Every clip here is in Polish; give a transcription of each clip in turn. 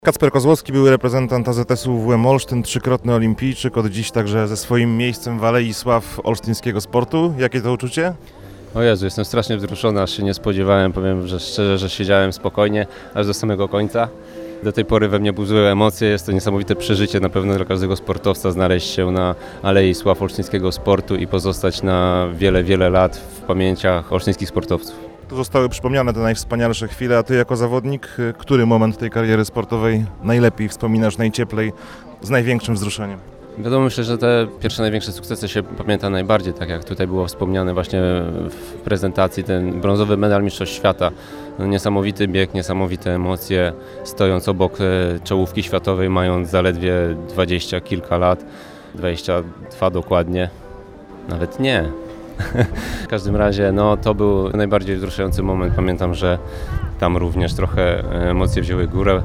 Kacper Kozłowski, były reprezentant AZS-u WM Olsztyn, trzykrotny olimpijczyk, od dziś także ze swoim miejscem w Alei Sław olsztyńskiego sportu. Jakie to uczucie? O Jezu, jestem strasznie wzruszony, aż się nie spodziewałem, powiem że szczerze, że siedziałem spokojnie aż do samego końca. Do tej pory we mnie budziły emocje, jest to niesamowite przeżycie na pewno dla każdego sportowca znaleźć się na Alei Sław olsztyńskiego sportu i pozostać na wiele, wiele lat w pamięciach olsztyńskich sportowców. Tu zostały przypomniane te najwspanialsze chwile, a Ty jako zawodnik, który moment tej kariery sportowej najlepiej wspominasz, najcieplej, z największym wzruszeniem? Wiadomo, myślę, że te pierwsze największe sukcesy się pamięta najbardziej, tak jak tutaj było wspomniane właśnie w prezentacji, ten brązowy medal Mistrzostw Świata. No, niesamowity bieg, niesamowite emocje, stojąc obok czołówki światowej, mając zaledwie 20 kilka lat, 22 dokładnie, nawet nie. W każdym razie to był najbardziej wzruszający moment. Pamiętam, że tam również trochę emocje wzięły górę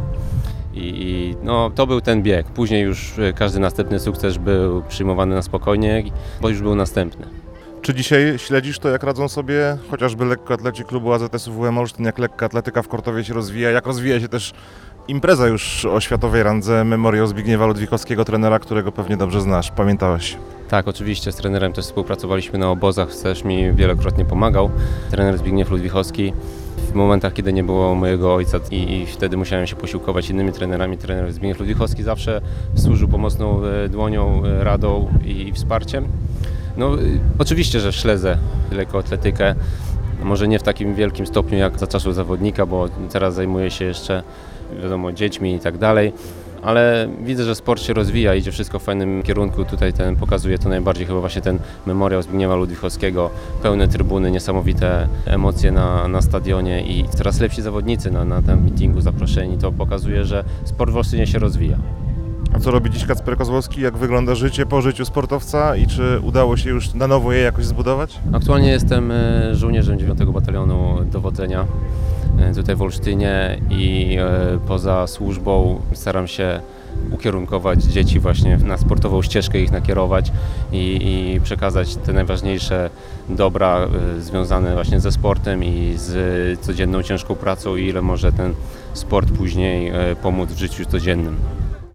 i to był ten bieg. Później już każdy następny sukces był przyjmowany na spokojnie, bo już był następny. Czy dzisiaj śledzisz to, jak radzą sobie chociażby lekkoatleci klubu AZS-u WM Olsztyn, jak lekka atletyka w Kortowie się rozwija, jak rozwija się też impreza już o światowej randze, Memoriał Zbigniewa Ludwichowskiego, trenera, którego pewnie dobrze znasz, pamiętałeś? Tak, oczywiście, z trenerem też współpracowaliśmy na obozach, też mi wielokrotnie pomagał. Trener Zbigniew Ludwichowski w momentach, kiedy nie było mojego ojca i wtedy musiałem się posiłkować innymi trenerami. Trener Zbigniew Ludwichowski zawsze służył pomocną dłonią, radą i wsparciem. Oczywiście, że śledzę lekkoatletykę, może nie w takim wielkim stopniu jak za czasów zawodnika, bo teraz zajmuję się jeszcze, dziećmi i tak dalej. Ale widzę, że sport się rozwija, idzie wszystko w fajnym kierunku. Tutaj pokazuje to najbardziej chyba właśnie ten memoriał Zbigniewa Ludwichowskiego. Pełne trybuny, niesamowite emocje na stadionie i coraz lepsi zawodnicy na tym meetingu zaproszeni. To pokazuje, że sport w Olsztynie się rozwija. A co robi dziś Kacper Kozłowski? Jak wygląda życie po życiu sportowca i czy udało się już na nowo je jakoś zbudować? Aktualnie jestem żołnierzem 9 Batalionu Dowodzenia tutaj w Olsztynie i poza służbą staram się ukierunkować dzieci właśnie na sportową ścieżkę, ich nakierować i przekazać te najważniejsze dobra związane właśnie ze sportem i z codzienną ciężką pracą i ile może ten sport później pomóc w życiu codziennym.